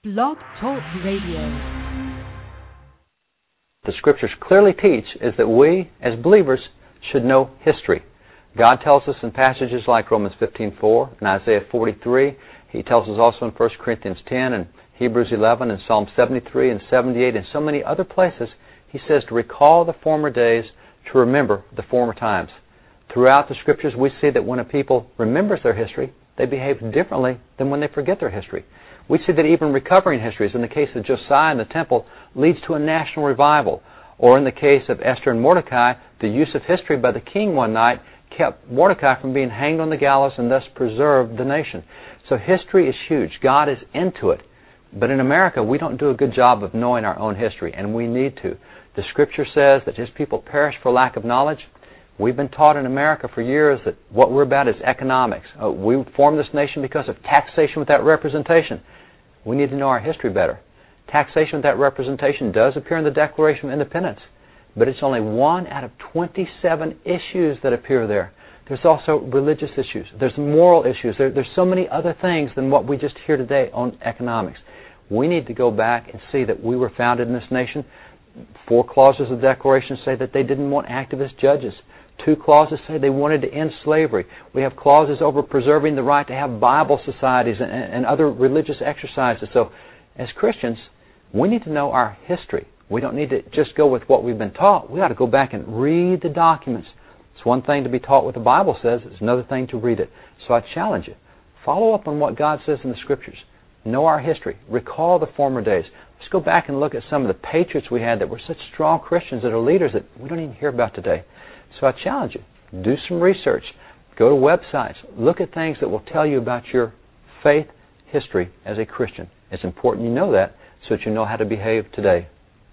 Blog Talk Radio. The Scriptures clearly teach is that we, as believers, should know history. God tells us in passages like Romans 15:4 and Isaiah 43. He tells us also in 1 Corinthians 10 and Hebrews 11 and Psalm 73 and 78 and so many other places. He says to recall the former days, to remember the former times. Throughout the Scriptures, we see that when a people remembers their history, they behave differently than when they forget their history. We see that even recovering histories, in the case of Josiah and the temple, leads to a national revival. Or in the case of Esther and Mordecai, the use of history by the king one night kept Mordecai from being hanged on the gallows and thus preserved the nation. So history is huge. God is into it. But in America, we don't do a good job of knowing our own history, and we need to. The Scripture says that His people perish for lack of knowledge. We've been taught in America for years that what we're about is economics. We formed this nation because of taxation without representation. We need to know our history better. Taxation without representation does appear in the Declaration of Independence, but it's only one out of 27 issues that appear there. There's also religious issues. There's moral issues. There's so many other things than what we just hear today on economics. We need to go back and see that we were founded in this nation. 4 clauses of the Declaration say that they didn't want activist judges. 2 clauses say they wanted to end slavery. We have clauses over preserving the right to have Bible societies and other religious exercises. So, as Christians, we need to know our history. We don't need to just go with what we've been taught. We ought to go back and read the documents. It's one thing to be taught what the Bible says. It's another thing to read it. So I challenge you. Follow up on what God says in the Scriptures. Know our history. Recall the former days. Let's go back and look at some of the patriots we had that were such strong Christians that are leaders that we don't even hear about today. So I challenge you. Do some research. Go to websites. Look at things that will tell you about your faith history as a Christian. It's important you know that so that you know how to behave today.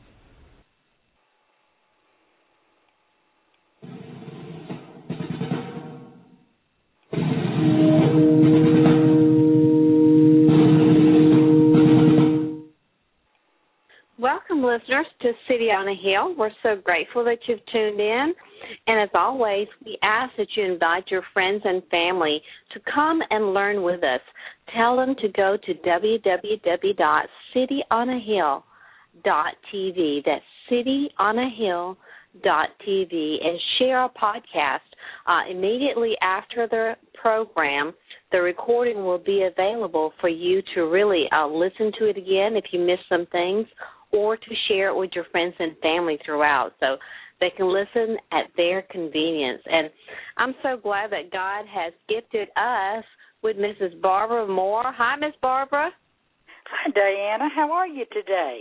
Welcome, listeners, to City on a Hill. We're so grateful that you've tuned in. And as always, we ask that you invite your friends and family to come and learn with us. Tell them to go to www.cityonahill.tv. That's cityonahill.tv, and share our podcast. Immediately after the program, the recording will be available for you to really listen to it again if you missed some things, or to share it with your friends and family throughout, so they can listen at their convenience. And I'm so glad that God has gifted us with Mrs. Barbara Moore. Hi, Miss Barbara. Hi, Diana. How are you today?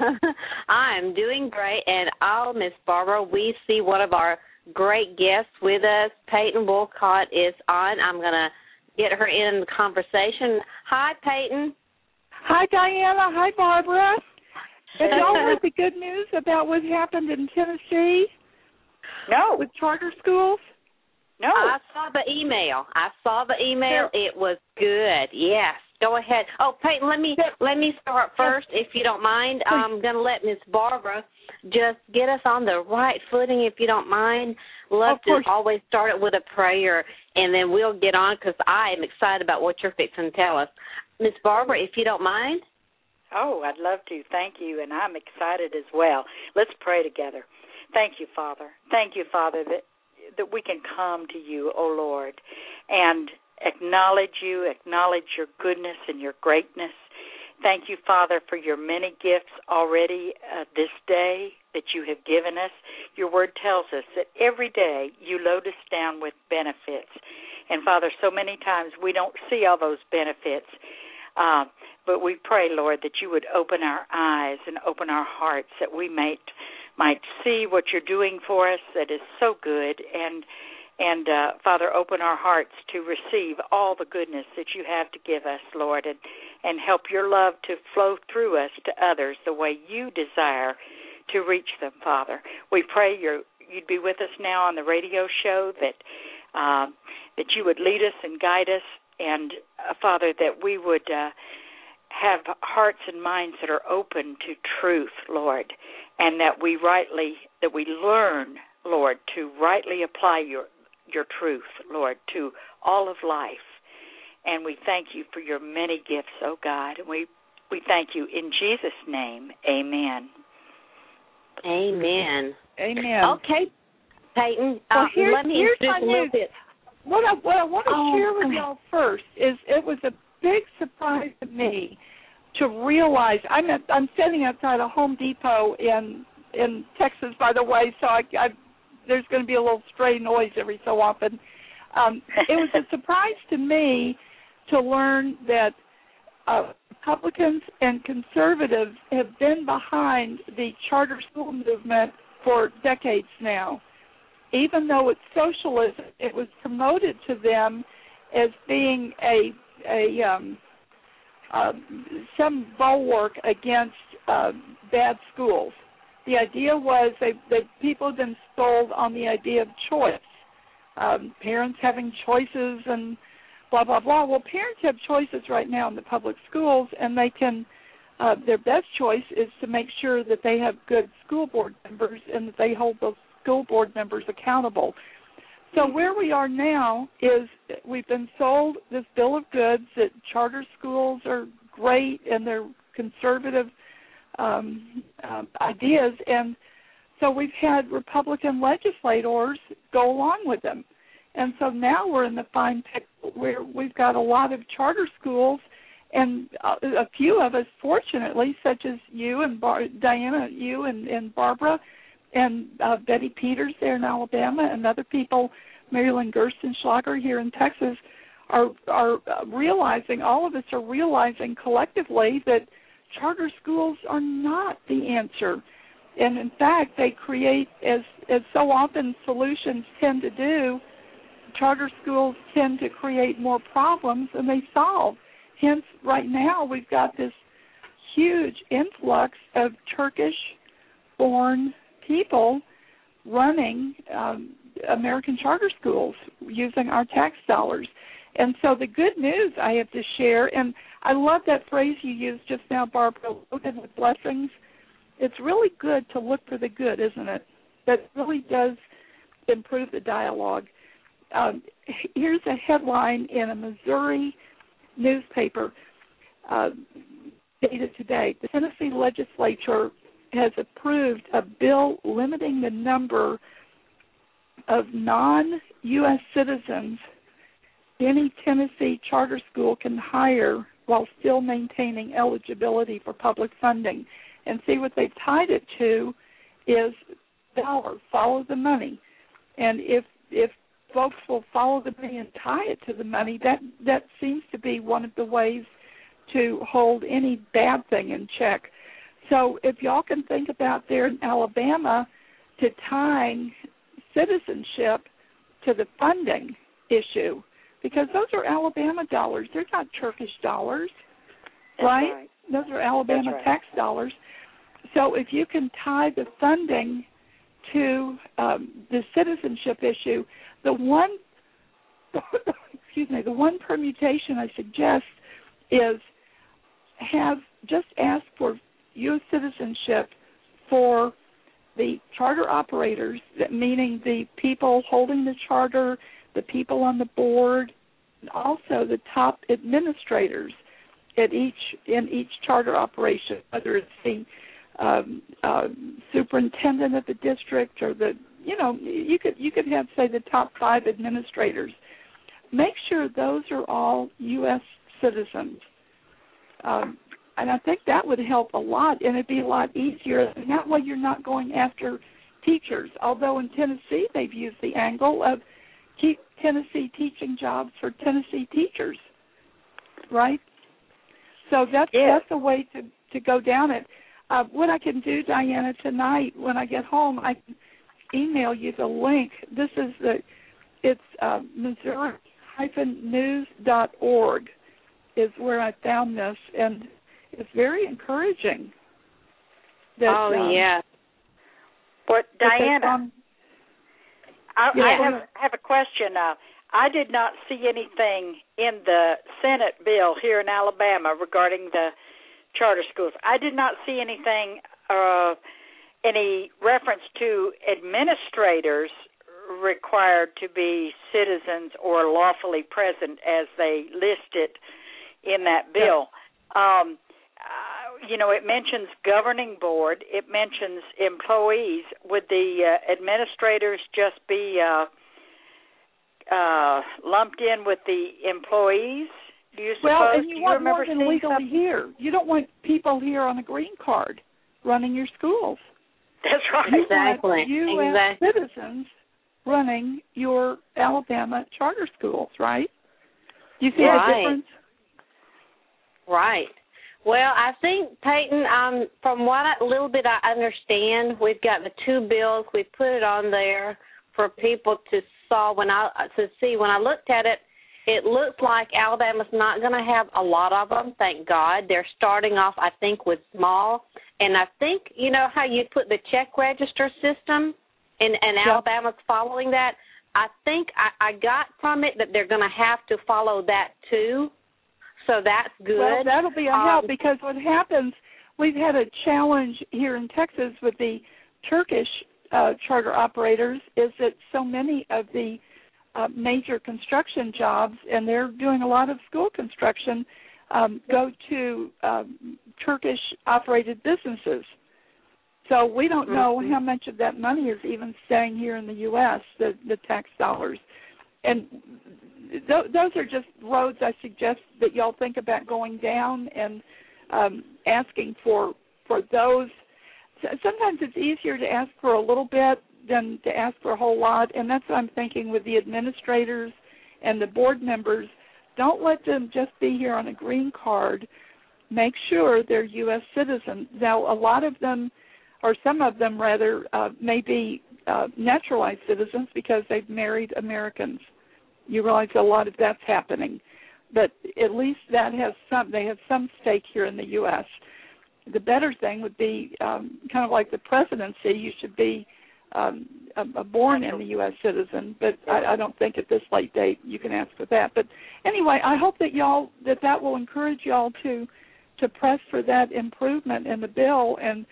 I'm doing great. And, Miss Barbara, we see one of our great guests with us. Peyton Wolcott is on. I'm going to get her in the conversation. Hi, Peyton. Hi, Diana. Hi, Barbara. Have y'all heard the good news about what happened in Tennessee? No. With charter schools? No. I saw the email. It was good. Yes. Go ahead. Oh, Peyton, let me start first, if you don't mind. I'm going to let Miss Barbara just get us on the right footing, if you don't mind. Love to always start it with a prayer, and then we'll get on, because I am excited about what you're fixing to tell us. Miss Barbara, if you don't mind. Oh, I'd love to. Thank you, and I'm excited as well. Let's pray together. Thank you, Father. Thank you, Father, that we can come to you, O Lord, and acknowledge you, acknowledge your goodness and your greatness. Thank you, Father, for your many gifts already this day that you have given us. Your word tells us that every day you load us down with benefits. And, Father, so many times we don't see all those benefits. But we pray, Lord, that you would open our eyes and open our hearts, that we might see what you're doing for us that is so good. And Father, open our hearts to receive all the goodness that you have to give us, Lord, and help your love to flow through us to others the way you desire to reach them, Father. We pray you'd be with us now on the radio show, that you would lead us and guide us, and, Father, that we would have hearts and minds that are open to truth, Lord, and that we learn, Lord, to rightly apply your truth, Lord, to all of life. And we thank you for your many gifts, oh God. And we We thank you in Jesus' name. Amen. Amen. Amen. Okay, Peyton, well, let me introduce a little bit. What I want to share with y'all first is it was a big surprise to me to realize I'm sitting outside a Home Depot in Texas, by the way, so I there's going to be a little stray noise every so often. It was a surprise to me to learn that Republicans and conservatives have been behind the charter school movement for decades now. Even though it's socialism, it was promoted to them as being some bulwark against bad schools. The idea was that people have been sold on the idea of choice, parents having choices and blah, blah, blah. Well, parents have choices right now in the public schools, and they can their best choice is to make sure that they have good school board members and that they hold those school board members accountable. So where we are now is we've been sold this bill of goods that charter schools are great and they're conservative ideas, and so we've had Republican legislators go along with them. And so now we're in the fine pickle where we've got a lot of charter schools, and a few of us, fortunately, such as you and Diana, you and Barbara, and Betty Peters there in Alabama, and other people, Marilyn Gerstenschlager here in Texas, are realizing, all of us are realizing collectively that charter schools are not the answer. And in fact, they create, as so often solutions tend to do, charter schools tend to create more problems than they solve. Hence, right now, we've got this huge influx of Turkish-born people running American charter schools using our tax dollars. And so the good news I have to share, and I love that phrase you used just now, Barbara, loaded with blessings. It's really good to look for the good, isn't it? That really does improve the dialogue. Here's a headline in a Missouri newspaper dated today. The Tennessee legislature has approved a bill limiting the number of non-U.S. citizens any Tennessee charter school can hire while still maintaining eligibility for public funding. And see, what they've tied it to is dollar, follow the money. And if folks will follow the money and tie it to the money, that seems to be one of the ways to hold any bad thing in check. So if y'all can think about there in Alabama to tying citizenship to the funding issue, because those are Alabama dollars. They're not Turkish dollars, right? Those are Alabama tax dollars. So if you can tie the funding to the citizenship issue, the one permutation I suggest is just ask for U.S. citizenship for the charter operators, meaning the people holding the charter, the people on the board, and also the top administrators in each charter operation, whether it's the superintendent of the district or you could have, say, the top 5 administrators. Make sure those are all U.S. citizens. And I think that would help a lot, and it'd be a lot easier. And that way you're not going after teachers, although in Tennessee they've used the angle of keep Tennessee teaching jobs for Tennessee teachers, right? So that's a way to go down it. What I can do, Diana, tonight when I get home, I can email you the link. This is it's Missouri-news.org is where I found this, and it's very encouraging. That, But Diana, I have a question. I did not see anything in the Senate bill here in Alabama regarding the charter schools. I did not see anything, any reference to administrators required to be citizens or lawfully present as they list it in that bill. it mentions governing board. It mentions employees. Would the administrators just be lumped in with the employees? Do you suppose? Well, and you want more than legally here. You don't want people here on a green card running your schools. That's right. Exactly. You want U.S. citizens running your Alabama charter schools, right? Do you see the difference? Right. Well, I think, Peyton, from what little bit I understand, we've got the two bills. We put it on there for people to see. When I looked at it, it looks like Alabama's not going to have a lot of them, thank God. They're starting off, I think, with small. And I think, you know how you put the check register system, and Alabama's following that? I think I got from it that they're going to have to follow that too. So that's good. Well, that'll be a help because what happens, we've had a challenge here in Texas with the Turkish charter operators is that so many of the major construction jobs, and they're doing a lot of school construction, go to Turkish-operated businesses. So we don't know how much of that money is even staying here in the U.S., the tax dollars. And those are just roads I suggest that y'all think about going down and asking for those. Sometimes it's easier to ask for a little bit than to ask for a whole lot, and that's what I'm thinking with the administrators and the board members. Don't let them just be here on a green card. Make sure they're U.S. citizens. Now, a lot of them, or some of them rather, may be naturalized citizens because they've married Americans. You realize a lot of that's happening. But at least they have some stake here in the U.S. The better thing would be kind of like the presidency. You should be born in the U.S. citizen, but I don't think at this late date you can ask for that. But anyway, I hope that that will encourage y'all to press for that improvement in the bill. And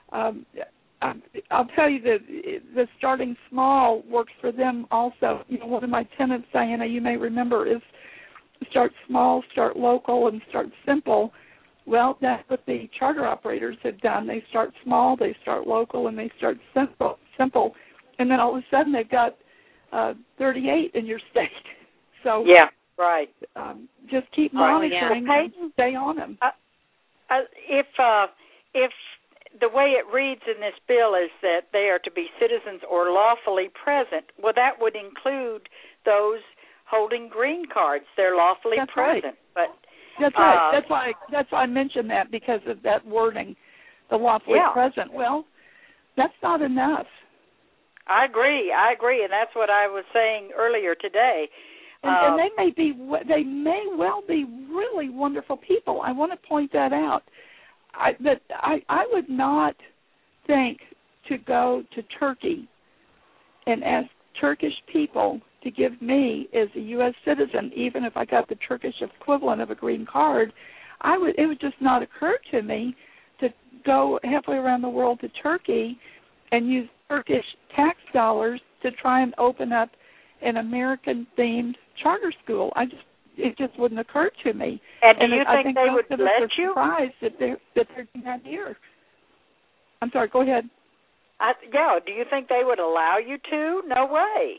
I'll tell you that the starting small works for them also. You know, one of my tenets, Diana, you may remember, is start small, start local, and start simple. Well, that's what the charter operators have done. They start small, they start local, and they start simple. And then all of a sudden they've got 38 in your state. So yeah, right. Just keep monitoring and stay on them. If the way it reads in this bill is that they are to be citizens or lawfully present, well, that would include those holding green cards. They're lawfully present, right. But that's right. That's why I mentioned that, because of that wording, the lawfully present. Well, that's not enough. I agree, and that's what I was saying earlier today. And they may well be really wonderful people. I want to point that out. I would not think to go to Turkey and ask Turkish people to give me as a U.S. citizen, even if I got the Turkish equivalent of a green card. It would just not occur to me to go halfway around the world to Turkey and use Turkish tax dollars to try and open up an American-themed charter school. It just wouldn't occur to me. And do you think they would let you? Surprised that they're doing that here. I'm sorry. Go ahead. Do you think they would allow you to? No way.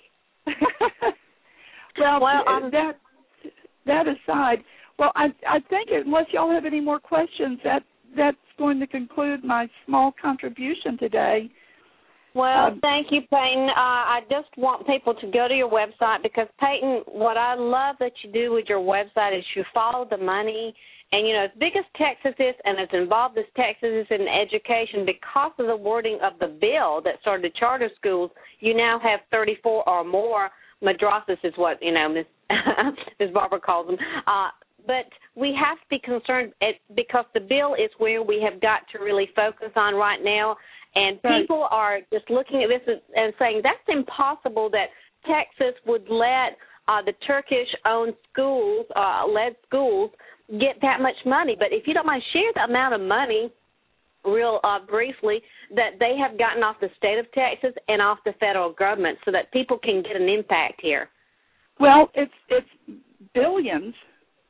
Well, that aside, well, I think unless y'all have any more questions, that's going to conclude my small contribution today. Well, thank you, Peyton. I just want people to go to your website because, Peyton, what I love that you do with your website is you follow the money. And, you know, as big as Texas is and as involved as Texas is in education, because of the wording of the bill that started charter schools, you now have 34 or more madrasas is what, you know, Ms. Barbara calls them. But we have to be concerned because the bill is where we have got to really focus on right now. And people are just looking at this and saying that's impossible that Texas would let the Turkish-owned schools, led schools, get that much money. But if you don't mind, share the amount of money real briefly that they have gotten off the state of Texas and off the federal government so that people can get an impact here. Well, it's billions,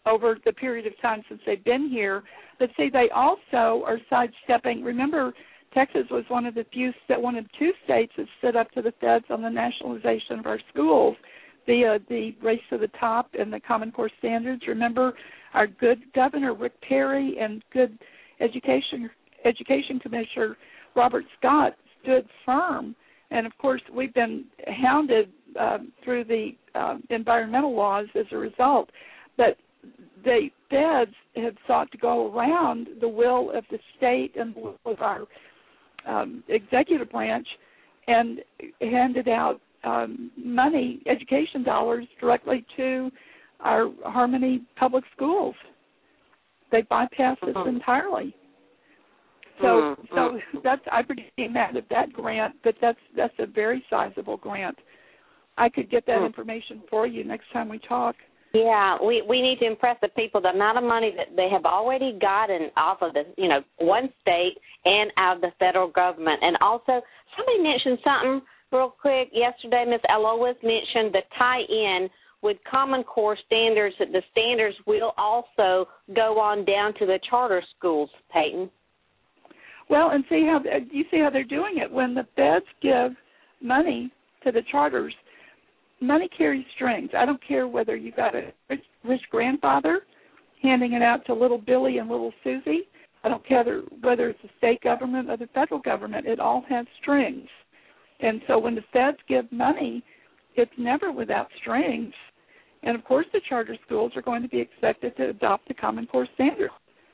over the period of time since they've been here. But see, they also are sidestepping. Remember, Texas was one of the two states that stood up to the feds on the nationalization of our schools via the Race to the Top and the Common Core standards. Remember, our good Governor Rick Perry and good Education Commissioner Robert Scott stood firm. And, of course, we've been hounded through the environmental laws as a result. But the feds have sought to go around the will of the state and the will of our executive branch and handed out money, education dollars, directly to our Harmony public schools. They bypassed this entirely. So that's, I became mad at that grant, but that's a very sizable grant. I could get that information for you next time we talk. Yeah, we need to impress the people the amount of money that they have already gotten off of the, one state and out of the federal government. And also, somebody mentioned something real quick yesterday. Ms. Elois mentioned the tie-in with Common Core standards, that the standards will also go on down to the charter schools, Peyton. Well, and see how they're doing it. When the feds give money to the charters, money carries strings. I don't care whether you got a rich grandfather handing it out to little Billy and little Susie. I don't care whether it's the state government or the federal government. It all has strings. And so when the feds give money, it's never without strings. And, of course, the charter schools are going to be expected to adopt the Common Core standards.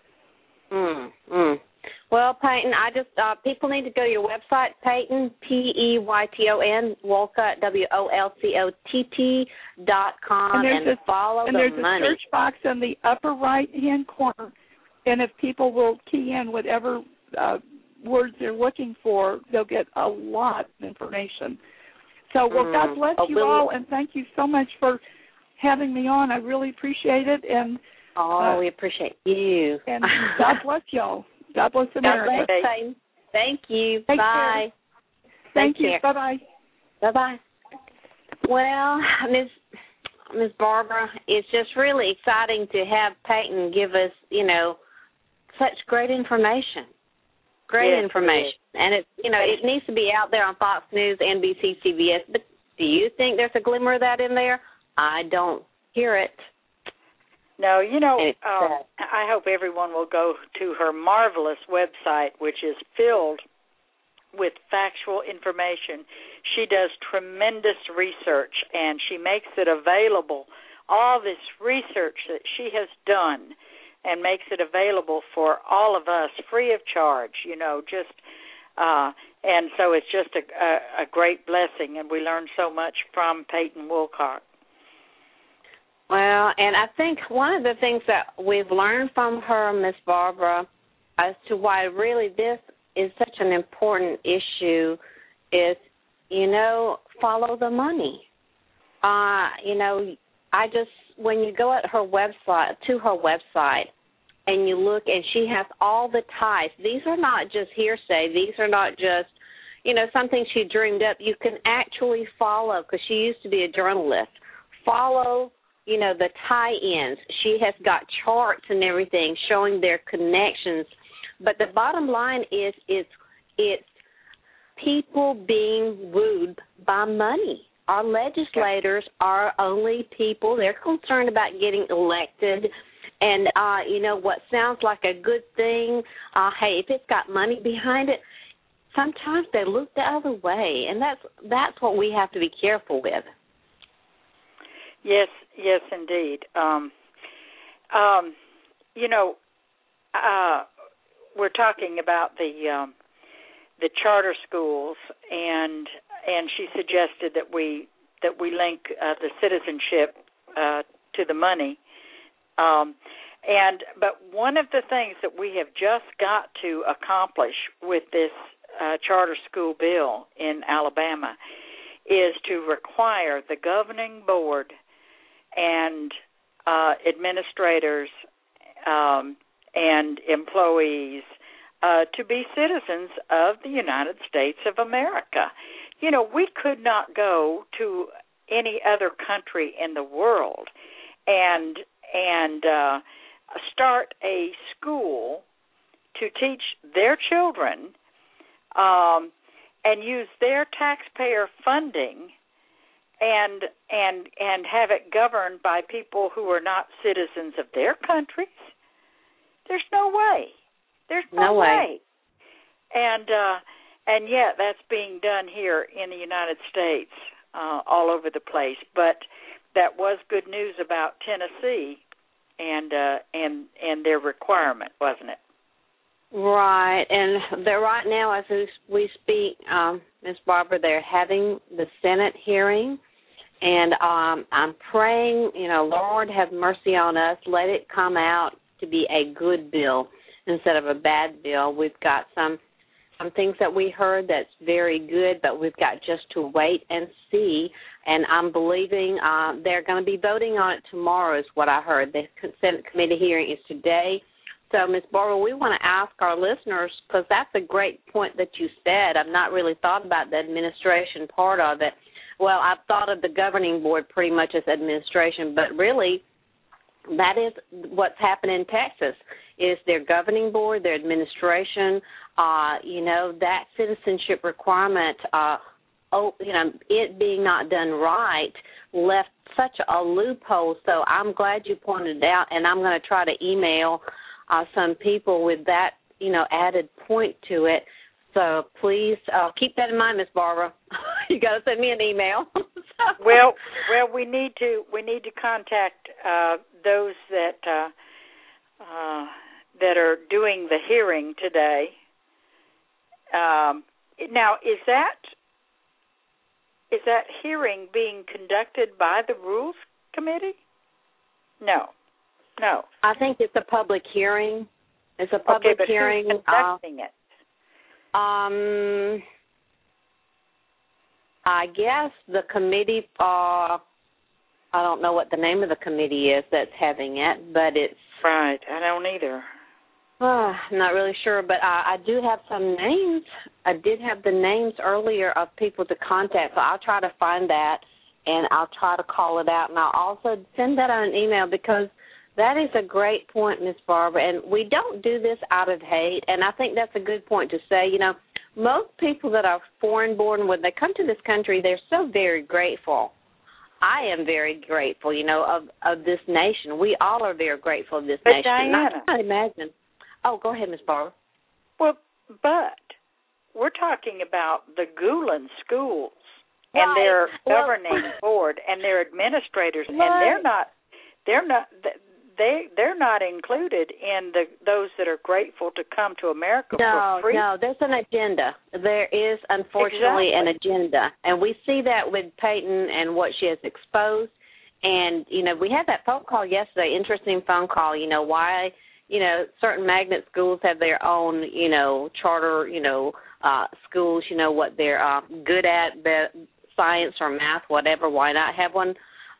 Well, Peyton, people need to go to your website, Peyton, Peyton, Wolcott, WOLCOTT.com, and follow the money. And there's a search box in the upper right-hand corner, and if people will key in whatever words they're looking for, they'll get a lot of information. So, well, God bless you all, and thank you so much for having me on. I really appreciate it. And we appreciate you. And God bless y'all. God bless America. God bless, Peyton. Thank you. Take Bye. Care. Thank you. Bye-bye. Bye-bye. Well, Ms. Barbara, it's just really exciting to have Peyton give us, such great information. Great information. And it needs to be out there on Fox News, NBC, CBS. But do you think there's a glimmer of that in there? I don't hear it. No, I hope everyone will go to her marvelous website, which is filled with factual information. She does tremendous research, and she makes it available, all this research that she has done, and makes it available for all of us free of charge, and so it's just a great blessing, and we learn so much from Peyton Wolcott. Well, and I think one of the things that we've learned from her, Ms. Barbara, as to why really this is such an important issue is, follow the money. When you go at her website, and you look, and she has all the ties. These are not just hearsay. These are not just, something she dreamed up. You can actually follow, because she used to be a journalist, follow the tie-ins. She has got charts and everything showing their connections. But the bottom line is it's people being wooed by money. Our legislators are only people. They're concerned about getting elected. And, what sounds like a good thing, hey, if it's got money behind it, sometimes they look the other way. And that's what we have to be careful with. Yes, indeed. We're talking about the charter schools, and she suggested that we link the citizenship to the money. But one of the things that we have just got to accomplish with this charter school bill in Alabama is to require the governing board and administrators and employees to be citizens of the United States of America. We could not go to any other country in the world and start a school to teach their children and use their taxpayer funding and have it governed by people who are not citizens of their countries? There's no way. There's no way. And yet that's being done here in the United States all over the place. But that was good news about Tennessee and their requirement, wasn't it? Right, and they're right now as we speak, Ms. Barbara, they're having the Senate hearing, and I'm praying, Lord, have mercy on us. Let it come out to be a good bill instead of a bad bill. We've got some things that we heard that's very good, but we've got just to wait and see. And I'm believing they're going to be voting on it tomorrow is what I heard. The Senate committee hearing is today. So, Ms. Barbara, we want to ask our listeners, because that's a great point that you said. I've not really thought about the administration part of it. Well, I've thought of the governing board pretty much as administration, but really that is what's happened in Texas, is their governing board, their administration, that citizenship requirement, it being not done right left such a loophole. So I'm glad you pointed it out, and I'm going to try to email some people with that, added point to it. So please keep that in mind, Miss Barbara. You got to send me an email. Well, we need to contact those that are doing the hearing today. Now, is that hearing being conducted by the Rules Committee? No. I think it's a public hearing. It's a public hearing. Who's conducting it? I guess the committee, I don't know what the name of the committee is that's having it, but it's... Right, I don't either. I'm not really sure, but I do have some names. I did have the names earlier of people to contact, so I'll try to find that, and I'll try to call it out, and I'll also send that on an email, because that is a great point, Ms. Barbara, and we don't do this out of hate, and I think that's a good point to say. Most people that are foreign-born, when they come to this country, they're so very grateful. I am very grateful, of this nation. We all are very grateful of this nation. Diana, I can't imagine. Oh, go ahead, Ms. Barbara. Well, but we're talking about the Gulen schools right. and their governing board and their administrators, right. And they're not included in those that are grateful to come to America for free. No, there's an agenda. There is, unfortunately, an agenda. And we see that with Peyton and what she has exposed. And, we had that phone call yesterday, interesting phone call, why, certain magnet schools have their own, charter, schools, what they're good at, science or math, whatever. Why not have one?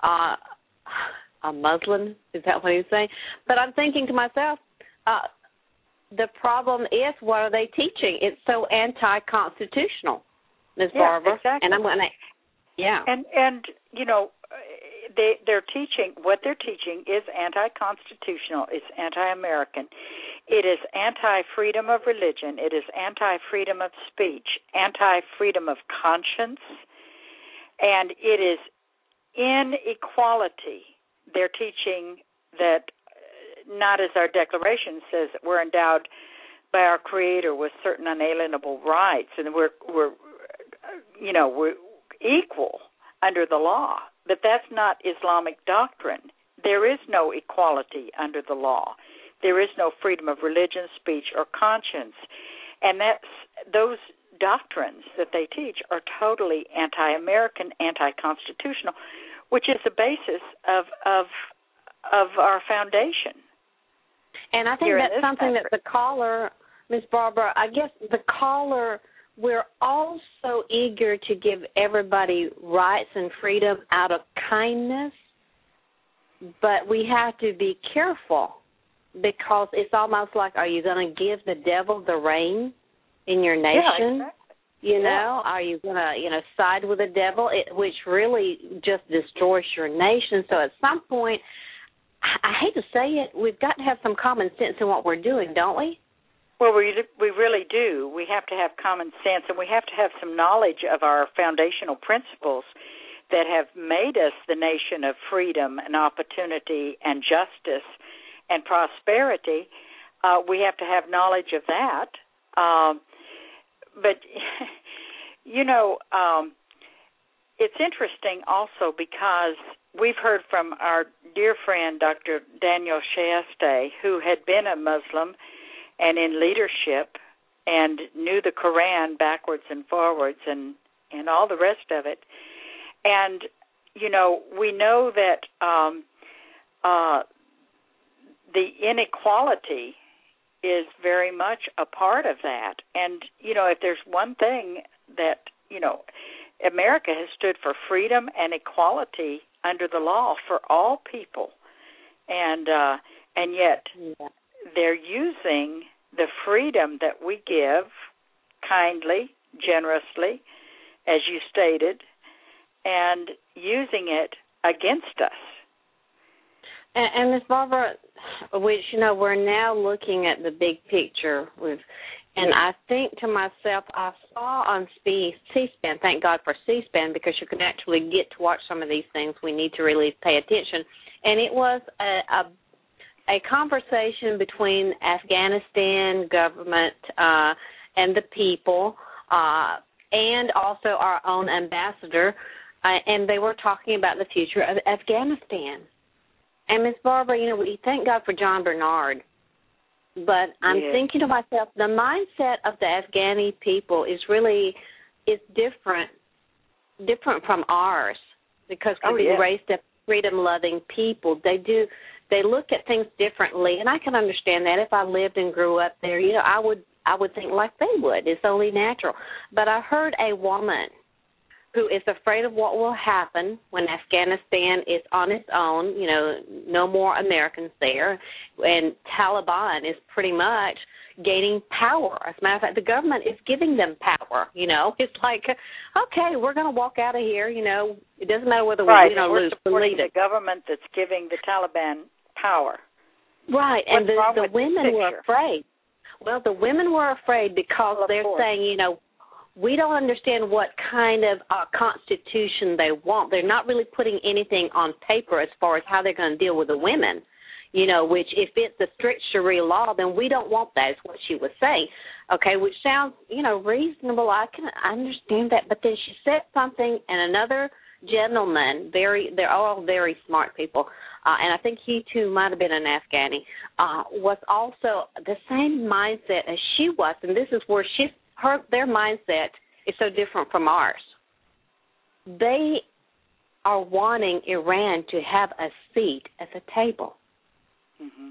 A Muslim, is that what he's saying? But I'm thinking to myself, the problem is, what are they teaching? It's so anti-constitutional, Ms. Barbara. Exactly. And I'm going to, And they're teaching, what they're teaching is anti-constitutional. It's anti-American. It is anti-freedom of religion. It is anti-freedom of speech, anti-freedom of conscience, and it is inequality. They're teaching that, not as our Declaration says, that we're endowed by our Creator with certain unalienable rights, and we're equal under the law. But that's not Islamic doctrine. There is no equality under the law. There is no freedom of religion, speech, or conscience, and those doctrines that they teach are totally anti-American, anti-constitutional, which is the basis of our foundation. And I think that's something that the caller, Ms. Barbara, I guess the caller, we're all so eager to give everybody rights and freedom out of kindness, but we have to be careful, because it's almost like, are you going to give the devil the reign in your nation? Yeah, exactly. Are you going to, side with the devil, which really just destroys your nation? So at some point, I hate to say it, we've got to have some common sense in what we're doing, don't we? Well, we really do. We have to have common sense, and we have to have some knowledge of our foundational principles that have made us the nation of freedom and opportunity and justice and prosperity. We have to have knowledge of that. But, you know, it's interesting also because we've heard from our dear friend, Dr. Daniel Shaste, who had been a Muslim and in leadership and knew the Quran backwards and forwards and all the rest of it. And, you know, we know that the inequality is very much a part of that. And, you know, if there's one thing that, you know, America has stood for freedom and equality under the law for all people. And yet they're using the freedom that we give kindly, generously, as you stated, and using it against us. And Ms. Barbara, which, you know, we're now looking at the big picture and I think to myself, I saw on C-SPAN, thank God for C-SPAN, because you can actually get to watch some of these things. We need to really pay attention. And it was a conversation between Afghanistan government and the people and also our own ambassador, and they were talking about the future of Afghanistan. And, Ms. Barbara, you know, we thank God for John Bernard. But I'm thinking to myself, the mindset of the Afghani people is different from ours, because we've been raised up freedom-loving people. They look at things differently, and I can understand that. If I lived and grew up there, you know, I would think like they would. It's only natural. But I heard a woman who is afraid of what will happen when Afghanistan is on its own, you know, no more Americans there, and Taliban is pretty much gaining power. As a matter of fact, the government is giving them power, you know. It's like, okay, we're going to walk out of here, you know. It doesn't matter whether we win or lose. We're supporting the government that's giving the Taliban power. Right, and the women were afraid. Well, the women were afraid because they're saying, you know, we don't understand what kind of constitution they want. They're not really putting anything on paper as far as how they're going to deal with the women, you know, which if it's a strict Sharia law, then we don't want that, is what she was saying. Okay, which sounds, you know, reasonable. I can understand that. But then she said something, and another gentleman, they're all very smart people, and I think he, too, might have been an Afghani, was also the same mindset as she was, and this is where their mindset is so different from ours. They are wanting Iran to have a seat at the table. Mm-hmm.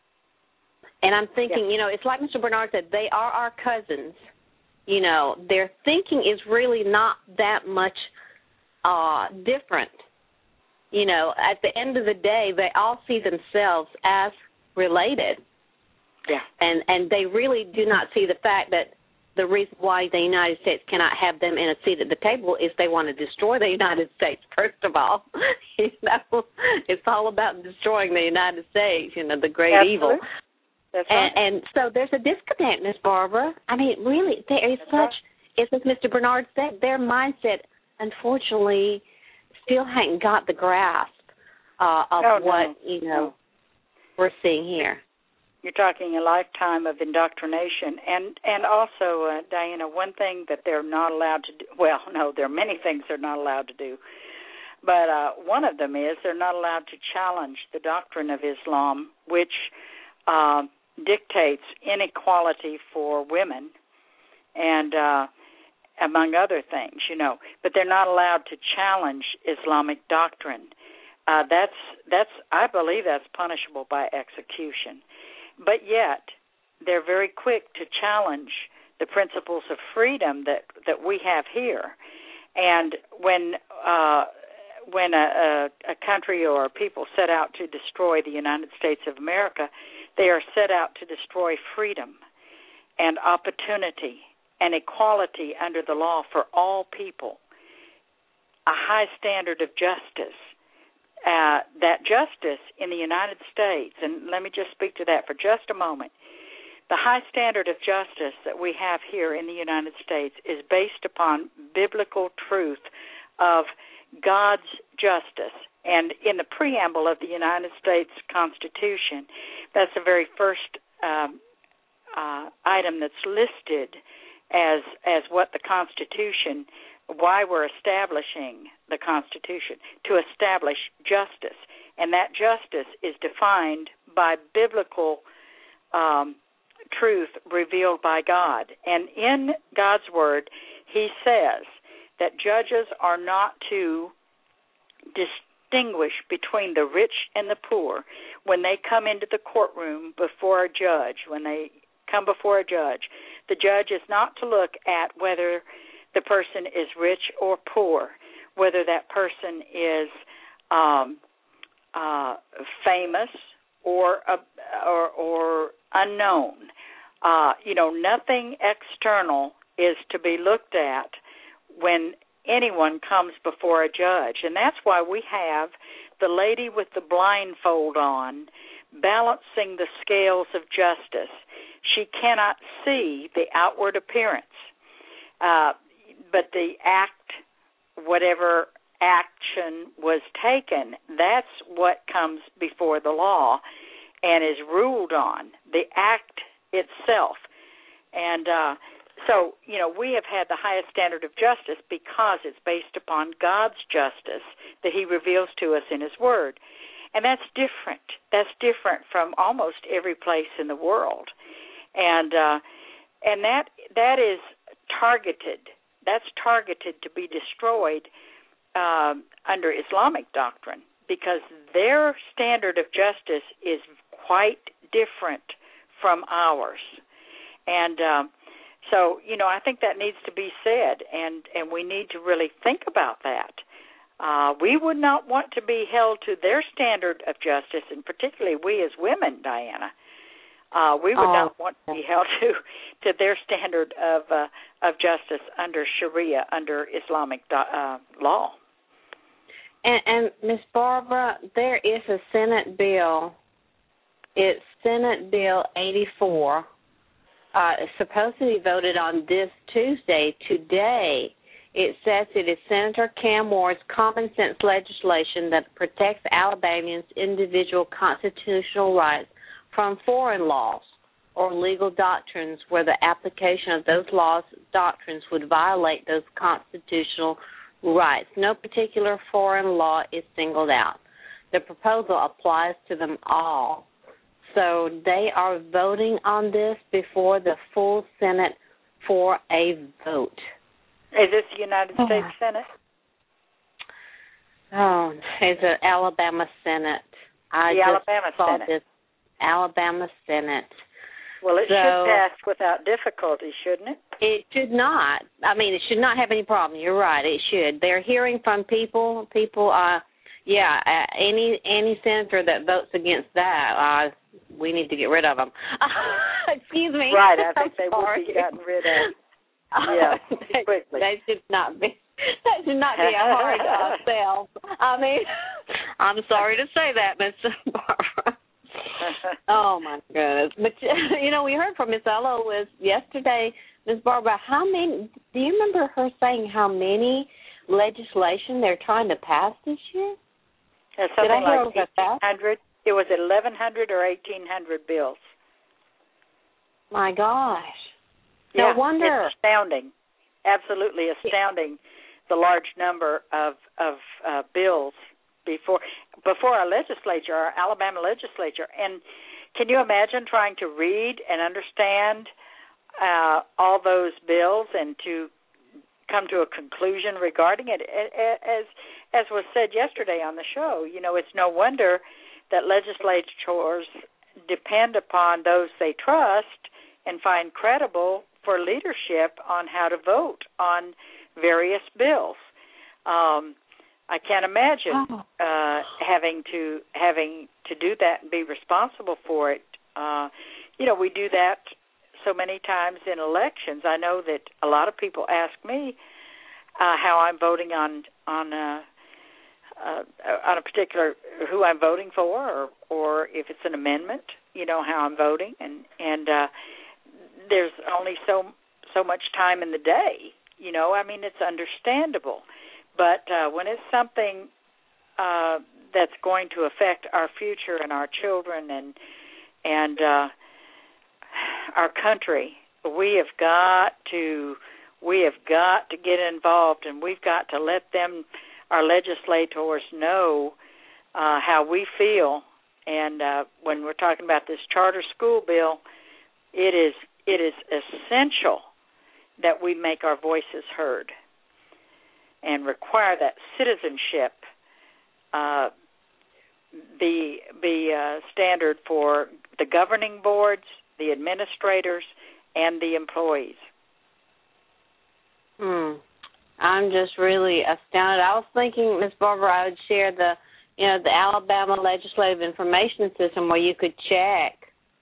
And I'm thinking, you know, it's like Mr. Bernard said, they are our cousins. You know, their thinking is really not that much different. You know, at the end of the day, they all see themselves as related. Yeah. And they really do not see the fact that the reason why the United States cannot have them in a seat at the table is they want to destroy the United States, first of all. You know, it's all about destroying the United States, you know, the great evil. That's right. And so there's a disconnect, Miss Barbara. I mean, really, there is as Mr. Bernard said, their mindset, unfortunately, still hadn't got the grasp of what we're seeing here. You're talking a lifetime of indoctrination. And also, Diana, one thing that they're not allowed to do, well, no, there are many things they're not allowed to do, but one of them is they're not allowed to challenge the doctrine of Islam, which dictates inequality for women and among other things, you know. But they're not allowed to challenge Islamic doctrine. That's I believe that's punishable by execution. But yet, they're very quick to challenge the principles of freedom that we have here. And when a country or people set out to destroy the United States of America, they are set out to destroy freedom and opportunity and equality under the law for all people, a high standard of justice, that justice in the United States, and let me just speak to that for just a moment, the high standard of justice that we have here in the United States is based upon biblical truth of God's justice. And in the preamble of the United States Constitution, that's the very first item that's listed as what the Constitution, why we're establishing the Constitution, to establish justice. And that justice is defined by biblical truth revealed by God. And in God's Word, He says that judges are not to distinguish between the rich and the poor when they come into the courtroom before a judge. When they come before a judge, the judge is not to look at whether the person is rich or poor, whether that person is famous or unknown. Nothing external is to be looked at when anyone comes before a judge. And that's why we have the lady with the blindfold on balancing the scales of justice. She cannot see the outward appearance, but the act, whatever action was taken, that's what comes before the law and is ruled on, the act itself. And so, we have had the highest standard of justice because it's based upon God's justice that He reveals to us in His Word. And that's different. That's different from almost every place in the world. And that is targeted. That's targeted to be destroyed under Islamic doctrine, because their standard of justice is quite different from ours. And so, I think that needs to be said, and we need to really think about that. We would not want to be held to their standard of justice, and particularly we as women, Diana. We would not want to be held to their standard of justice under Sharia, under Islamic law. And Ms. Barbara, there is a Senate bill. It's Senate Bill 84. It's supposed to be voted on this Tuesday. Today, it says it is Senator Cam Moore's common sense legislation that protects Alabamians' individual constitutional rights from foreign laws or legal doctrines where the application of those laws, doctrines would violate those constitutional rights. No particular foreign law is singled out. The proposal applies to them all. So they are voting on this before the full Senate for a vote. Is this the United States Senate? Oh, it's an Alabama Senate. Alabama Senate. Alabama Senate. Well, it should pass without difficulty, shouldn't it? It should not. I mean, it should not have any problem. You're right. It should. They're hearing from people. Any senator that votes against that, we need to get rid of them. Excuse me. Right. I think they would be gotten rid of. Yeah, quickly. That should not be a hard sell. I mean, I'm sorry to say that, Miss Barbara. Oh, my goodness. But, we heard from Miss Ella yesterday, Miss Barbara, do you remember her saying how many legislation they're trying to pass this year? Something like 1,800. It was 1,100 or 1,800 bills. My gosh. No wonder. It's astounding. Absolutely astounding, the large number of bills before our legislature, our Alabama legislature. And can you imagine trying to read and understand all those bills and to come to a conclusion regarding it? As was said yesterday on the show, it's no wonder that legislators depend upon those they trust and find credible for leadership on how to vote on various bills. I can't imagine having to do that and be responsible for it. We do that so many times in elections. I know that a lot of people ask me how I'm voting on on a particular who I'm voting for, or if it's an amendment, how I'm voting, and there's only so much time in the day. It's understandable, but when it's something that's going to affect our future and our children and our country, we have got to get involved, and we've got to let our legislators know how we feel. And when we're talking about this charter school bill, it is essential that we make our voices heard and require that citizenship be standard for the governing boards, the administrators, and the employees. I'm just really astounded. I was thinking, Ms. Barbara, I would share the Alabama Legislative Information System where you could check,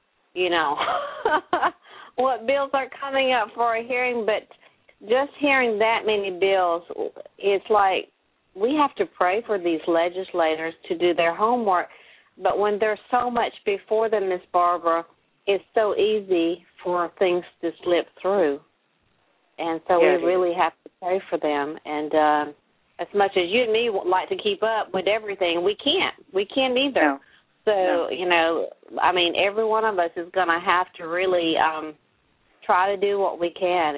what bills are coming up for a hearing. But just hearing that many bills, it's like we have to pray for these legislators to do their homework. But when there's so much before them, Ms. Barbara, it's so easy for things to slip through. And so we really have to pray for them. And as much as you and me would like to keep up with everything, we can't. We can't either. No. So, every one of us is going to have to really try to do what we can.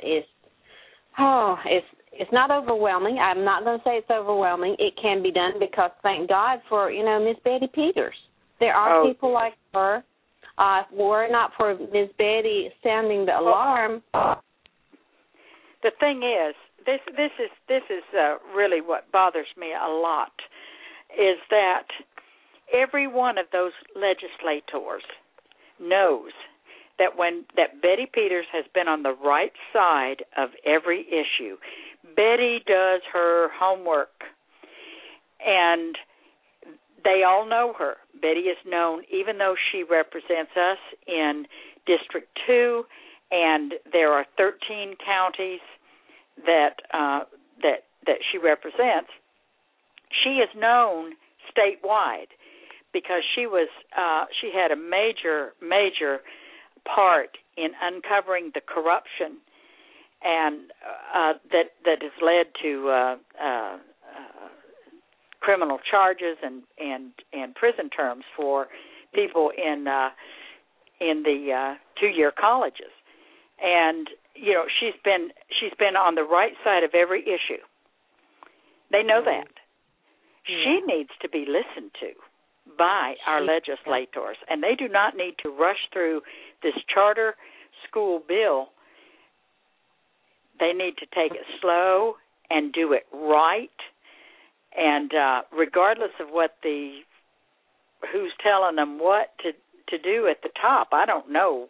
It's not overwhelming. I'm not going to say it's overwhelming. It can be done because thank God for, Miss Betty Peters. There are people like her. Were it not for Miss Betty sounding the alarm. The thing is, this is really what bothers me a lot, is that every one of those legislators knows that Betty Peters has been on the right side of every issue. Betty does her homework, and they all know her. Betty is known, even though she represents us in District 2, and there are 13 counties that she represents. She is known statewide because she had a major part in uncovering the corruption and that has led to criminal charges and prison terms for people in the 2-year colleges. And she's been on the right side of every issue. They know that. She needs to be listened to by our legislators, and they do not need to rush through this charter school bill. They need to take it slow and do it right. And regardless of who's telling them what to do at the top, I don't know,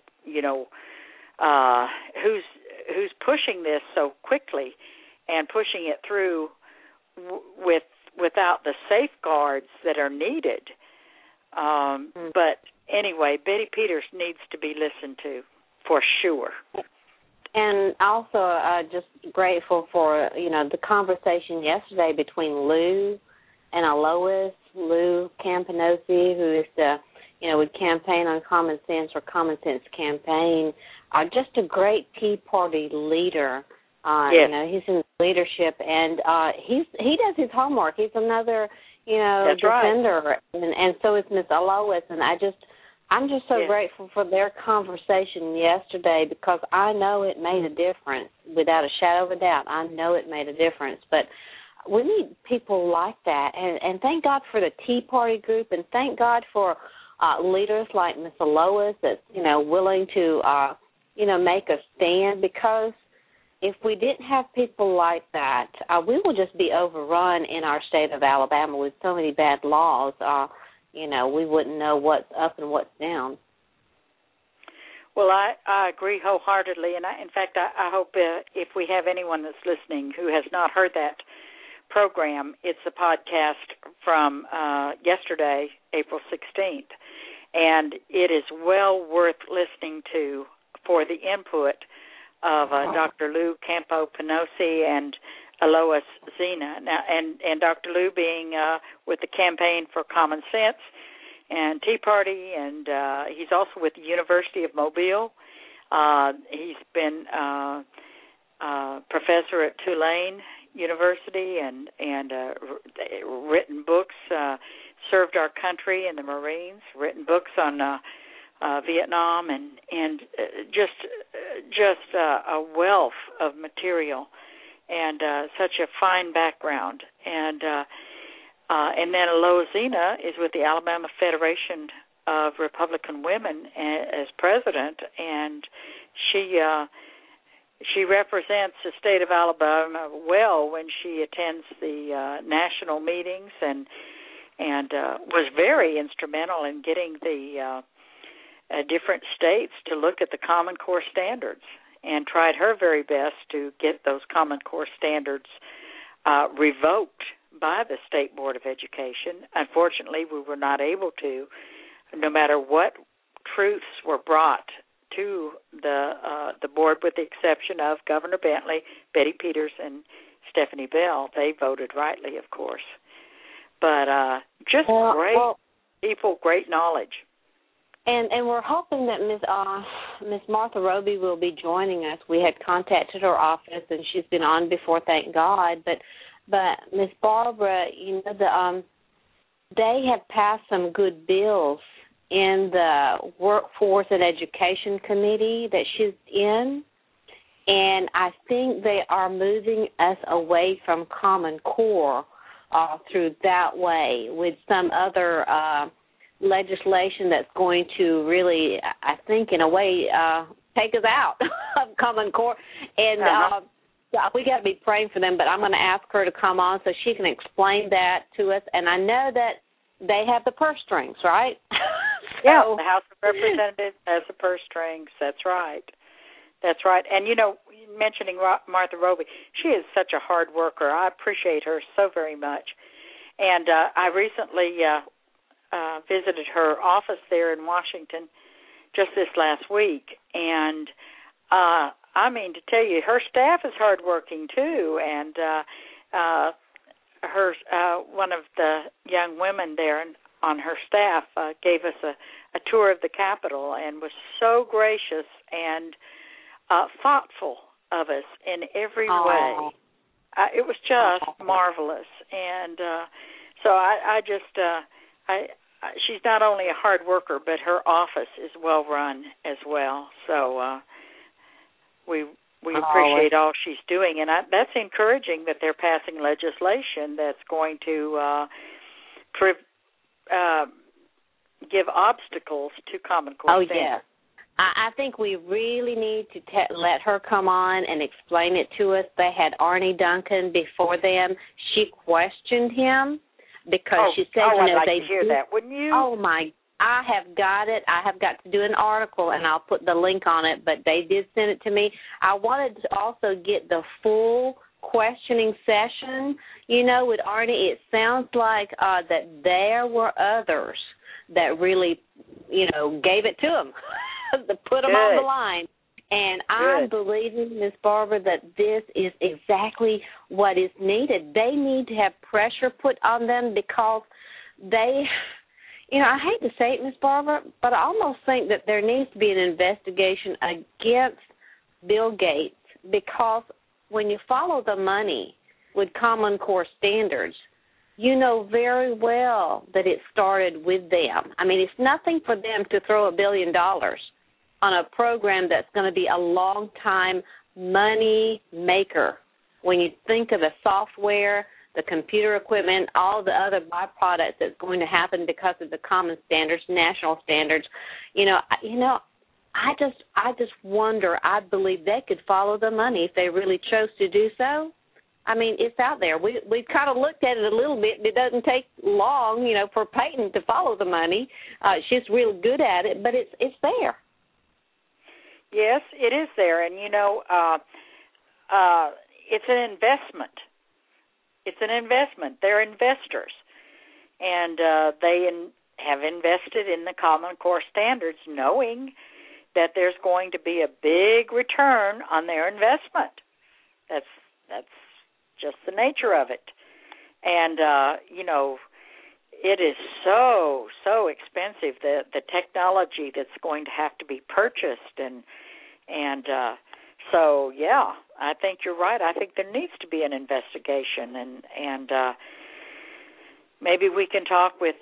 who's pushing this so quickly and pushing it through without the safeguards that are needed. But anyway, Betty Peters needs to be listened to for sure. And also just grateful for, the conversation yesterday between Lou and Alois, Lou Campanosi, who is would campaign on Common Sense or Common Sense Campaign, just a great Tea Party leader. He's in leadership, and he does his homework. He's another, That's defender, right. and so is Miss Alois, and I'm just so grateful for their conversation yesterday because I know it made a difference, without a shadow of a doubt. I know it made a difference, but we need people like that, and thank God for the Tea Party group, and thank God for leaders like Miss Alois that's, willing to, make a stand, because if we didn't have people like that, we will just be overrun in our state of Alabama with so many bad laws. We wouldn't know what's up and what's down. Well, I agree wholeheartedly, and in fact, I hope if we have anyone that's listening who has not heard that program, it's a podcast from yesterday, April 16th, and it is well worth listening to for the input of Dr. Lou Campanosi and Alois Zena. Now, and Dr. Lou being with the Campaign for Common Sense and Tea Party, and he's also with the University of Mobile. He's been professor at Tulane University and written books, served our country in the Marines, written books on Vietnam, and just a wealth of material and such a fine background. And then Alois Zena is with the Alabama Federation of Republican Women as president, and she represents the state of Alabama well when she attends the national meetings, and was very instrumental in getting the different states to look at the Common Core standards, and tried her very best to get those Common Core standards revoked by the State Board of Education. Unfortunately, we were not able to, no matter what truths were brought to the board, with the exception of Governor Bentley, Betty Peters, and Stephanie Bell. They voted rightly, of course. But just great people, great knowledge. And we're hoping that Miss Martha Roby will be joining us. We had contacted her office, and she's been on before, thank God. But Miss Barbara, you know, they have passed some good bills in the Workforce and Education Committee that she's in, and I think they are moving us away from Common Core through that way with some other legislation that's going to really, I think, in a way, take us out of Common Core. And we got to be praying for them, but I'm going to ask her to come on so she can explain that to us. And I know that they have the purse strings, right? Yeah, the House of Representatives has the purse strings. That's right. That's right. And, you know, mentioning Martha Roby, she is such a hard worker. I appreciate her so very much. And I recently visited her office there in Washington just this last week. And, I mean, to tell you, her staff is hardworking, too. And one of the young women there on her staff gave us a tour of the Capitol and was so gracious and thoughtful of us in every way. It was just marvelous. And so I she's not only a hard worker, but her office is well run as well. So we appreciate all she's doing, and that's encouraging that they're passing legislation that's going to give obstacles to Common Core standards. Yeah. I think we really need to let her come on and explain it to us. They had Arnie Duncan before them. She questioned him because she said, I'd like to hear that, wouldn't you? Oh, my, I have got it. I have got to do an article, and I'll put the link on it, but they did send it to me. I wanted to also get the full questioning session, you know, with Arnie. It sounds like that there were others that really, you know, gave it to him, to put them on the line. And I'm believing, Ms. Barbara, that this is exactly what is needed. They need to have pressure put on them because they, you know, I hate to say it, Ms. Barbara, but I almost think that there needs to be an investigation against Bill Gates, because when you follow the money with Common Core standards, you know very well that it started with them. I mean, it's nothing for them to throw $1 billion on a program that's going to be a long-time money maker. When you think of the software, the computer equipment, all the other byproducts that's going to happen because of the common standards, national standards, I just wonder. I believe they could follow the money if they really chose to do so. I mean, it's out there. We've kind of looked at it a little bit. It doesn't take long, you know, for Peyton to follow the money. She's real good at it, but it's there. Yes, it is there, and, you know, it's an investment. It's an investment. They're investors, and they have invested in the Common Core standards knowing that there's going to be a big return on their investment. That's just the nature of it. And, it is so expensive, the technology that's going to have to be purchased. And so, yeah, I think you're right. I think there needs to be an investigation, and maybe we can talk with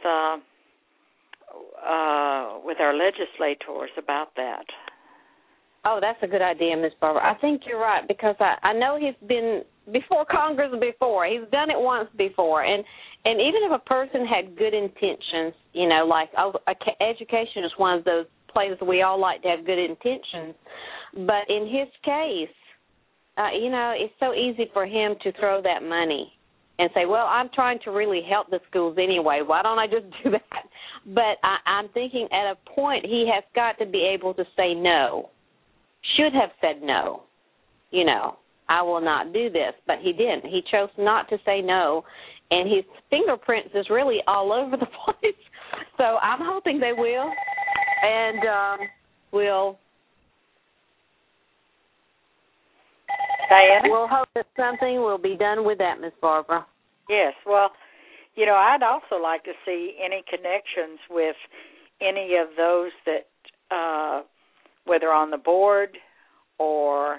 our legislators about that. Oh, that's a good idea, Ms. Barbara. I think you're right, because I know he's been before Congress before. He's done it once before. And even if a person had good intentions, like education is one of those places we all like to have good intentions. But in his case, it's so easy for him to throw that money and say, well, I'm trying to really help the schools anyway. Why don't I just do that? But I'm thinking at a point he has got to be able to say no. Should have said no. I will not do this. But he didn't. He chose not to say no. And his fingerprints is really all over the place. So I'm hoping they will. And Diana? We'll hope that something will be done with that, Miss Barbara. Yes. Well, I'd also like to see any connections with any of those that, whether on the board or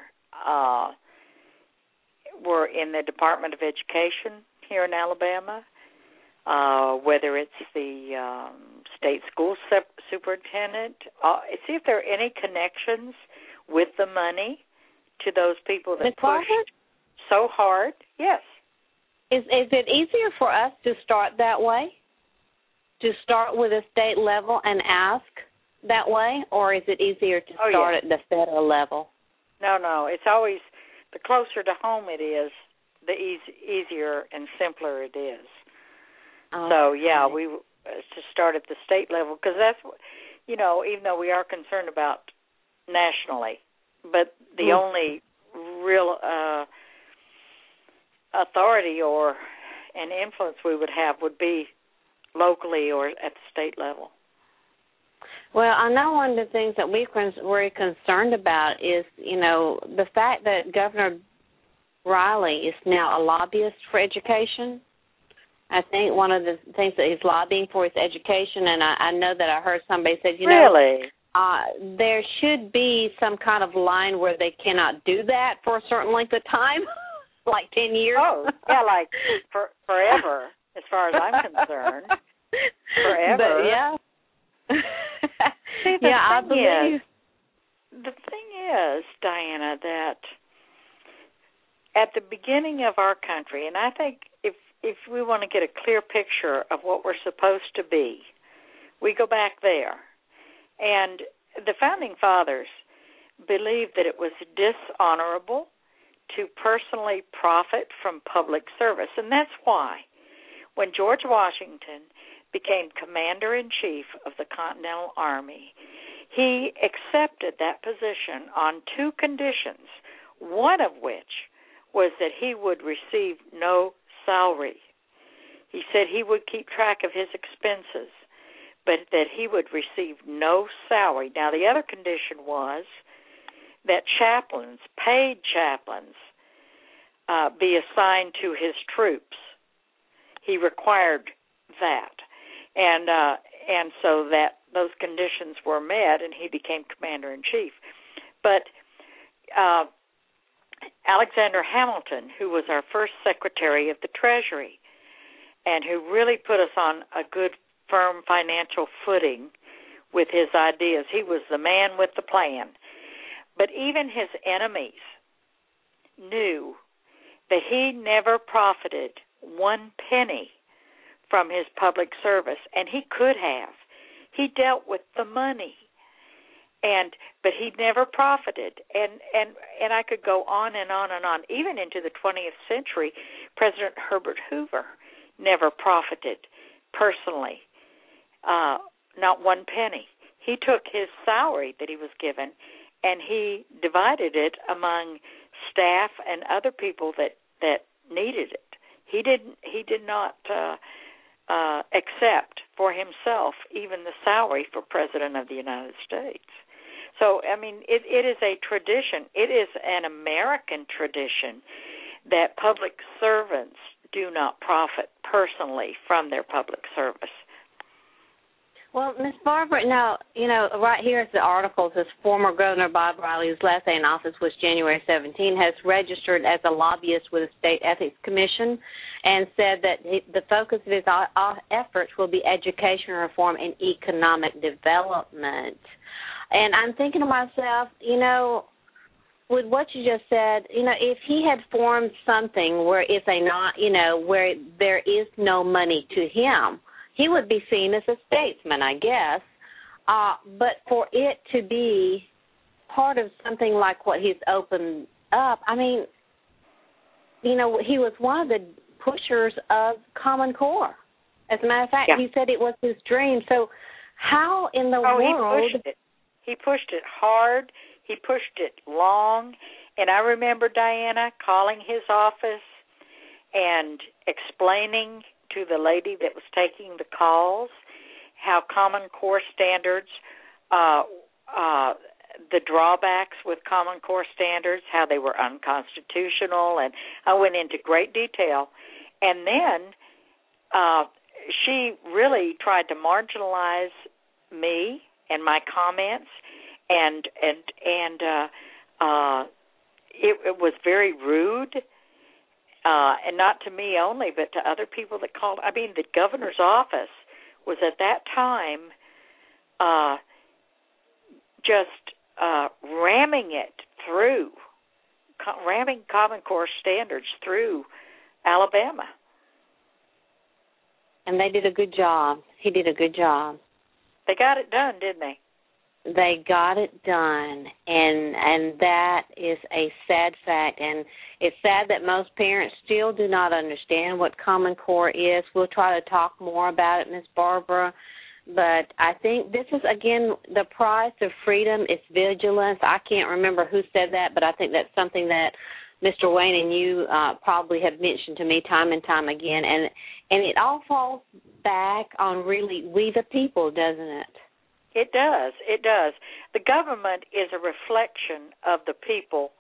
were in the Department of Education here in Alabama, whether it's the state school superintendent. See if there are any connections with the money to those people that pushed so hard. Yes. Is it easier for us to start that way? To start with a state level and ask that way? Or is it easier to start at the federal level? No. It's always, the closer to home it is, the easier and simpler it is. Okay. So, yeah, we to start at the state level, because that's, even though we are concerned about nationally, but the only real authority or an influence we would have would be locally or at the state level. Well, I know one of the things that we're concerned about is, the fact that Governor Riley is now a lobbyist for education. I think one of the things that he's lobbying for is education, and I know that I heard somebody say, really? There should be some kind of line where they cannot do that for a certain length of time, like 10 years. Oh, yeah, like forever, as far as I'm concerned. Forever. But, yeah. See, I believe. The thing is, Diana, that at the beginning of our country, and I think if we want to get a clear picture of what we're supposed to be, we go back there. And the Founding Fathers believed that it was dishonorable to personally profit from public service. And that's why when George Washington became Commander-in-Chief of the Continental Army, he accepted that position on two conditions, one of which was that he would receive no salary. He said he would keep track of his expenses, but that he would receive no salary. Now, the other condition was that chaplains, paid chaplains, be assigned to his troops. He required that. And so that those conditions were met, and he became Commander-in-Chief. But Alexander Hamilton, who was our first Secretary of the Treasury, and who really put us on a good, firm financial footing with his ideas, he was the man with the plan. But even his enemies knew that he never profited one penny from his public service, and he could have. He dealt with the money, but he never profited. And I could go on and on and on. Even into the 20th century, President Herbert Hoover never profited personally, not one penny. He took his salary that he was given, and he divided it among staff and other people that needed it. He did not accept for himself even the salary for President of the United States. So, I mean, it is a tradition. It is an American tradition that public servants do not profit personally from their public service. Well, Ms. Barbara, now, right here is the article. Says former Governor Bob Riley, whose last day in office was January 17, has registered as a lobbyist with the State Ethics Commission and said that the focus of his efforts will be education reform and economic development. And I'm thinking to myself, with what you just said, if he had formed something where it's where there is no money to him, he would be seen as a statesman, I guess. But for it to be part of something like what he's opened up, he was one of the pushers of Common Core. As a matter of fact, He said it was his dream. So how in the world... He pushed it hard. He pushed it long. And I remember, Diana, calling his office and explaining to the lady that was taking the calls how Common Core standards, the drawbacks with Common Core standards, how they were unconstitutional, and I went into great detail. And then she really tried to marginalize me and my comments, and it was very rude, and not to me only, but to other people that called. The governor's office was at that time just ramming Common Core standards through Alabama. And they did a good job. He did a good job. They got it done, didn't they? They got it done, and that is a sad fact. And it's sad that most parents still do not understand what Common Core is. We'll try to talk more about it, Ms. Barbara. But I think this is, again, the price of freedom is vigilance. I can't remember who said that, but I think that's something that Mr. Wayne and you probably have mentioned to me time and time again. And it all falls back on really we the people, doesn't it? It does. It does. The government is a reflection of the people.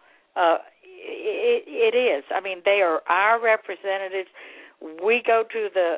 It is. They are our representatives. We go to the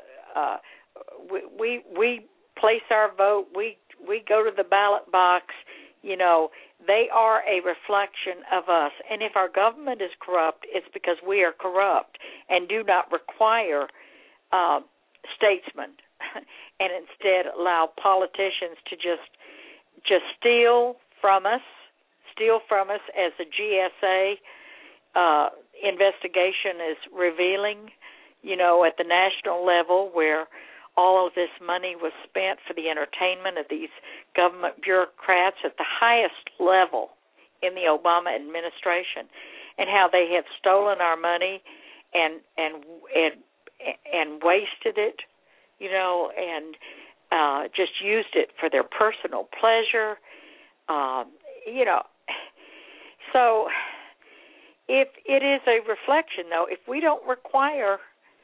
we place our vote. We go to the ballot box. They are a reflection of us. And if our government is corrupt, it's because we are corrupt and do not require statesmen, and instead allow politicians to just steal from us as the GSA investigation is revealing, at the national level, where all of this money was spent for the entertainment of these government bureaucrats at the highest level in the Obama administration, and how they have stolen our money and wasted it, and just used it for their personal pleasure, So if it is a reflection, though, if we don't require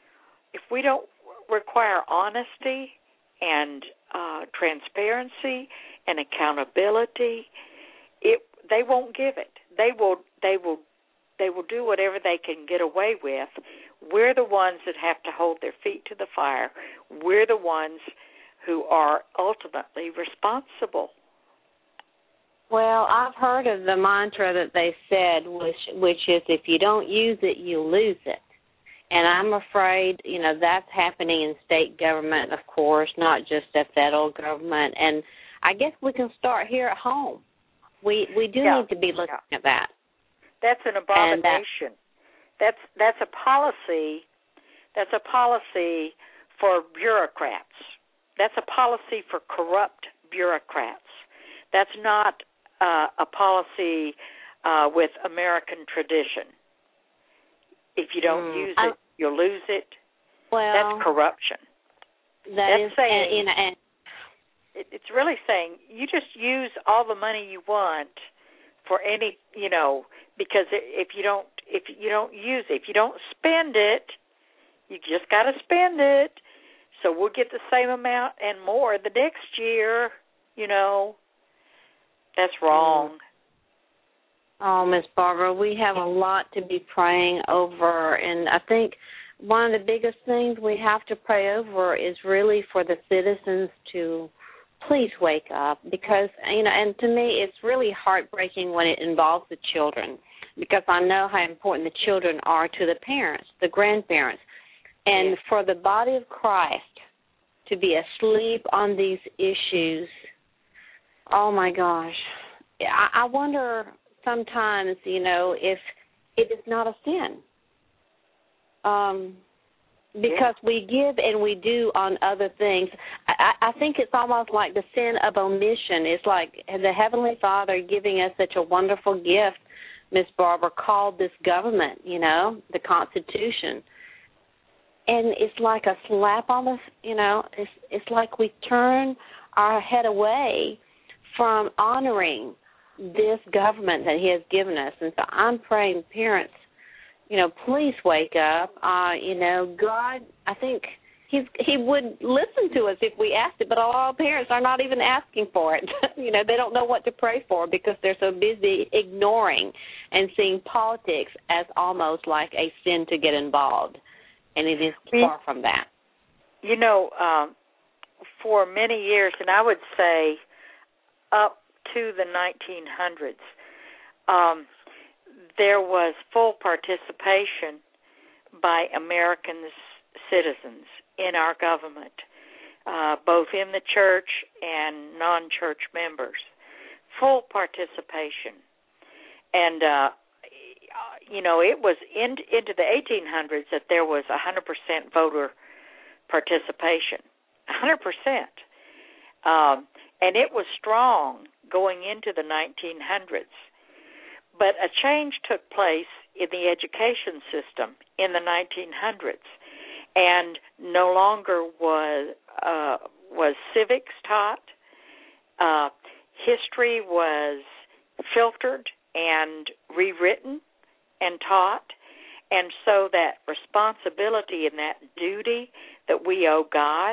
honesty and transparency and accountability, they won't give it. They will do whatever they can get away with. We're the ones that have to hold their feet to the fire. We're the ones who are ultimately responsible. Well, I've heard of the mantra that they said, which is if you don't use it, you lose it. And I'm afraid, that's happening in state government, of course, not just the federal government. And I guess we can start here at home. We do need to be looking at that. That's an abomination. That's a policy. That's a policy for bureaucrats. That's a policy for corrupt bureaucrats. That's not a policy with American tradition. If you don't use it, you'll lose it. Well, that's corruption. That's saying, it's really saying you just use all the money you want for any, because if you don't use it, if you don't spend it, you just got to spend it. So we'll get the same amount and more the next year. That's wrong. Oh, Miss Barbara, we have a lot to be praying over, and I think one of the biggest things we have to pray over is really for the citizens to please wake up, because, and to me it's really heartbreaking when it involves the children, because I know how important the children are to the parents, the grandparents, and for the body of Christ to be asleep on these issues, oh my gosh. I wonder sometimes, if it is not a sin. Because we give and we do on other things. I think it's almost like the sin of omission. It's like the Heavenly Father giving us such a wonderful gift, Miss Barbara, called this government, the Constitution. And it's like a slap on the, it's like we turn our head away from honoring this government that He has given us. And so I'm praying, parents, please wake up. God, I think He would listen to us if we asked it, but a lot of parents are not even asking for it. They don't know what to pray for because they're so busy ignoring and seeing politics as almost like a sin to get involved, and it is far from that. For many years, and I would say up to the 1900s, there was full participation by American citizens in our government, both in the church and non-church members. Full participation. And, it was into the 1800s that there was 100% voter participation. 100%. And it was strong going into the 1900s. But a change took place in the education system in the 1900s, and no longer was civics taught. History was filtered and rewritten and taught, and so that responsibility and that duty that we owe God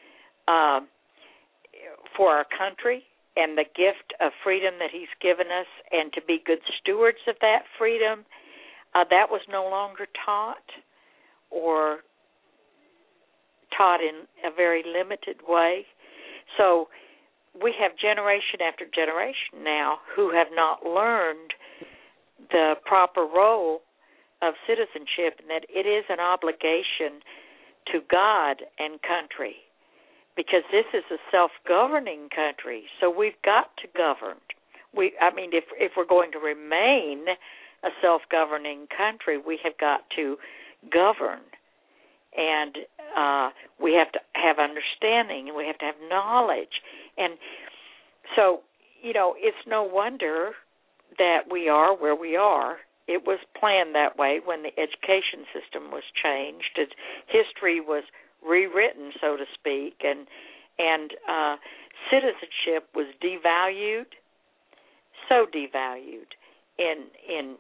for our country and the gift of freedom that He's given us, and to be good stewards of that freedom, that was no longer taught, or taught in a very limited way. So we have generation after generation now who have not learned the proper role of citizenship, and that it is an obligation to God and country, because this is a self-governing country, so we've got to govern. If we're going to remain a self-governing country, we have got to govern, and we have to have understanding, and we have to have knowledge. And so, it's no wonder that we are where we are. It was planned that way when the education system was changed. History was rewritten, so to speak, and citizenship was devalued, so devalued in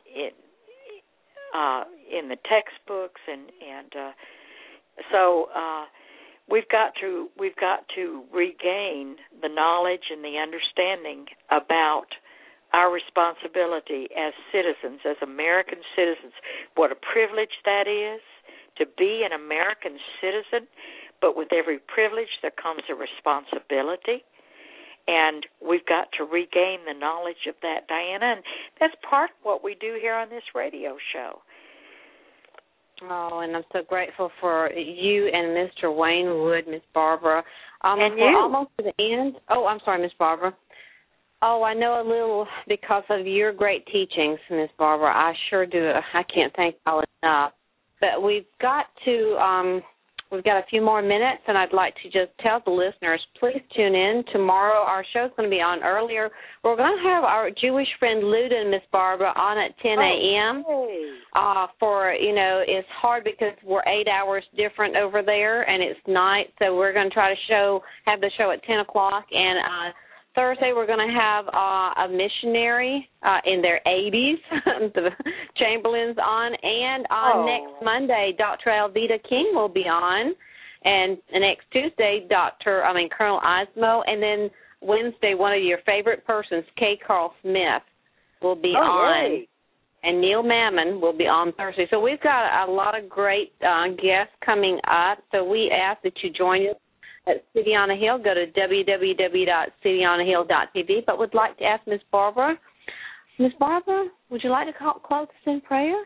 the textbooks, and so we've got to regain the knowledge and the understanding about our responsibility as citizens, as American citizens. What a privilege that is, to be an American citizen, but with every privilege there comes a responsibility, and we've got to regain the knowledge of that, Diana, and that's part of what we do here on this radio show. Oh, and I'm so grateful for you and Mr. Wayne Wood, Miss Barbara. And we're almost to the end. Oh, I'm sorry, Miss Barbara. Oh, I know a little because of your great teachings, Miss Barbara. I sure do. I can't thank y'all enough. But we've got a few more minutes, and I'd like to just tell the listeners, please tune in. Tomorrow our show's going to be on earlier. We're going to have our Jewish friend Luda and Miss Barbara on at 10 a.m. It's hard because we're 8 hours different over there, and it's night, so we're going to try to have the show at 10 o'clock, and Thursday, we're going to have a missionary in their 80s, the Chamberlain's on, and next Monday, Dr. Alveda King will be on, and next Tuesday, Colonel Osmo, and then Wednesday, one of your favorite persons, K. Carl Smith, will be on. And Neil Mammon will be on Thursday. So we've got a lot of great guests coming up. So we ask that you join us at City on a Hill. Go to www.cityonahill.tv. But would like to ask Ms. Barbara. Ms. Barbara, would you like to close us in prayer?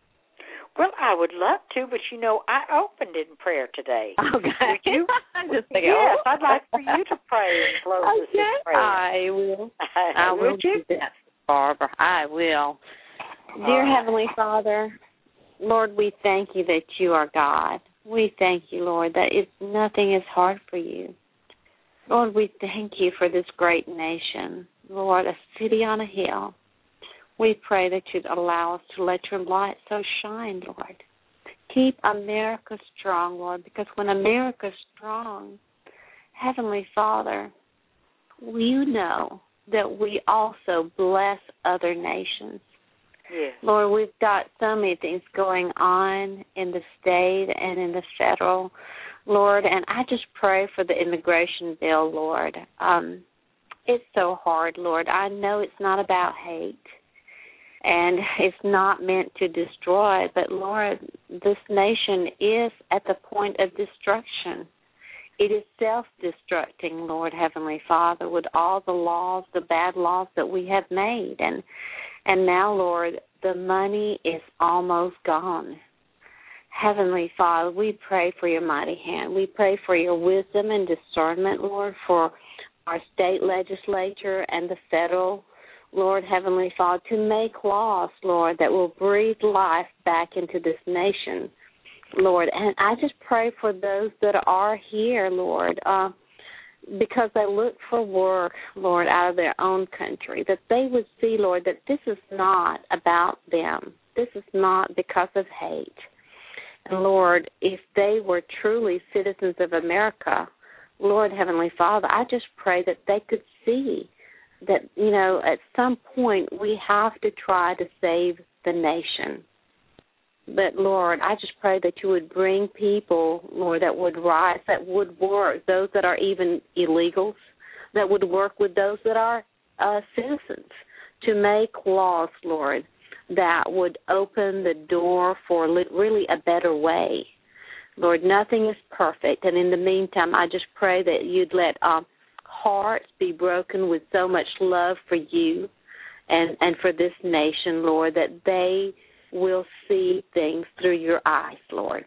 Well, I would love to, but, I opened in prayer today. Okay. Would you? Just thinking, yes, I'd like for you to pray and close us in prayer. I will. I will do that, Barbara. I will. Dear Heavenly Father, Lord, we thank you that you are God. We thank you, Lord, that nothing is hard for you. Lord, we thank you for this great nation. Lord, a city on a hill. We pray that you'd allow us to let your light so shine, Lord. Keep America strong, Lord, because when America's strong, Heavenly Father, you know that we also bless other nations. Yes. Lord, we've got so many things going on in the state and in the federal, Lord, and I just pray for the immigration bill, Lord. It's so hard, Lord. I know it's not about hate, and it's not meant to destroy, but, Lord, this nation is at the point of destruction. It is self-destructing, Lord, Heavenly Father, with all the laws, the bad laws that we have made. And now, Lord, the money is almost gone. Heavenly Father, we pray for your mighty hand. We pray for your wisdom and discernment, Lord, for our state legislature and the federal, Lord, Heavenly Father, to make laws, Lord, that will breathe life back into this nation, Lord. And I just pray for those that are here, Lord, because they look for work, Lord, out of their own country, that they would see, Lord, that this is not about them. This is not because of hate. And, Lord, if they were truly citizens of America, Lord, Heavenly Father, I just pray that they could see that, at some point we have to try to save the nation. But, Lord, I just pray that you would bring people, Lord, that would rise, that would work, those that are even illegals, that would work with those that are citizens, to make laws, Lord, that would open the door for really a better way. Lord, nothing is perfect, and in the meantime, I just pray that you'd let hearts be broken with so much love for you and for this nation, Lord, that they will see things through your eyes, Lord.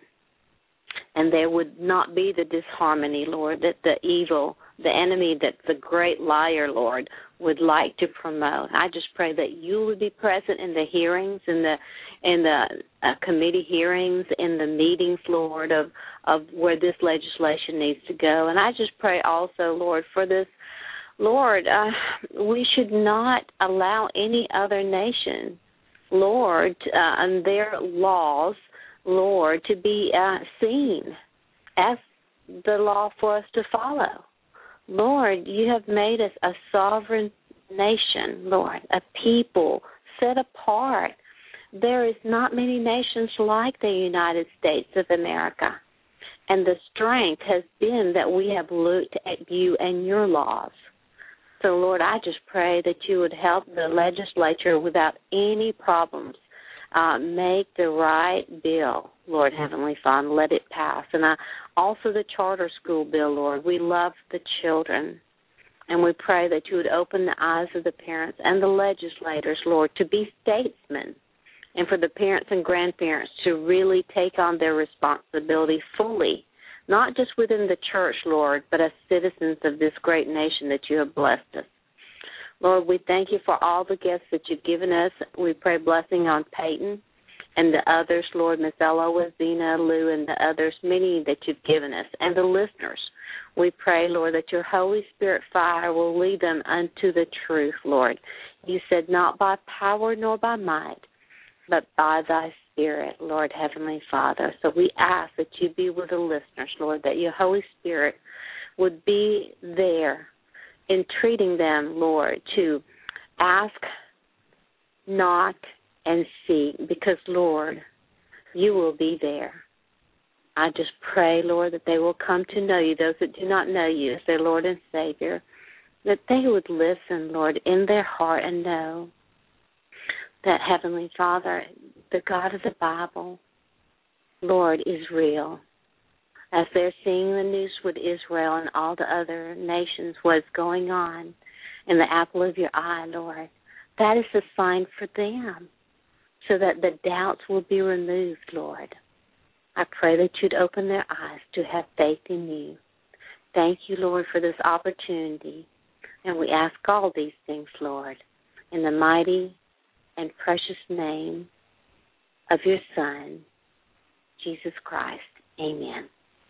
And there would not be the disharmony, Lord, that the evil, the enemy, that the great liar, Lord, would like to promote. I just pray that you would be present in the hearings, in the committee hearings, in the meetings, Lord, of where this legislation needs to go. And I just pray also, Lord, for this, Lord, we should not allow any other nation, Lord, and their laws, Lord, to be seen as the law for us to follow. Lord, you have made us a sovereign nation, Lord, a people set apart. There is not many nations like the United States of America. And the strength has been that we have looked at you and your laws. So, Lord, I just pray that you would help the legislature without any problems make the right bill, Lord, Heavenly Father, let it pass. And also the charter school bill, Lord. We love the children, and we pray that you would open the eyes of the parents and the legislators, Lord, to be statesmen, and for the parents and grandparents to really take on their responsibility fully, not just within the church, Lord, but as citizens of this great nation that you have blessed us. Lord, we thank you for all the gifts that you've given us. We pray blessing on Peyton and the others, Lord, Miss Ella, Zena, Lou, and the others, many that you've given us, and the listeners. We pray, Lord, that your Holy Spirit fire will lead them unto the truth, Lord. You said not by power nor by might, but by thy Spirit, Lord, Heavenly Father. So we ask that you be with the listeners, Lord, that your Holy Spirit would be there, entreating them, Lord, to ask, knock, and seek, because, Lord, you will be there. I just pray, Lord, that they will come to know you, those that do not know you as their Lord and Savior, that they would listen, Lord, in their heart and know that Heavenly Father, the God of the Bible, Lord, is real. As they're seeing the news with Israel and all the other nations, what's going on in the apple of your eye, Lord, that is a sign for them so that the doubts will be removed, Lord. I pray that you'd open their eyes to have faith in you. Thank you, Lord, for this opportunity. And we ask all these things, Lord, in the mighty and precious name of your Son, Jesus Christ. Amen.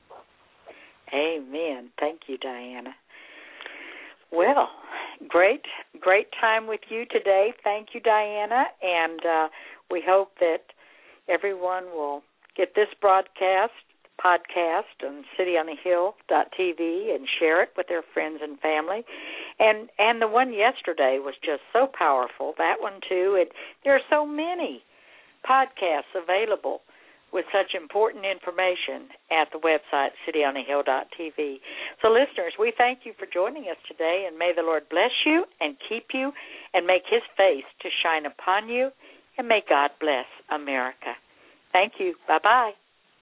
Amen. Thank you, Diana. Well, great time with you today. Thank you, Diana, and we hope that everyone will get this podcast on cityonthehill.tv and share it with their friends and family. And the one yesterday was just so powerful, that one too. There are so many podcasts available with such important information at the website, cityonthehill.tv. So, listeners, we thank you for joining us today, and may the Lord bless you and keep you and make his face to shine upon you, and may God bless America. Thank you. Bye-bye.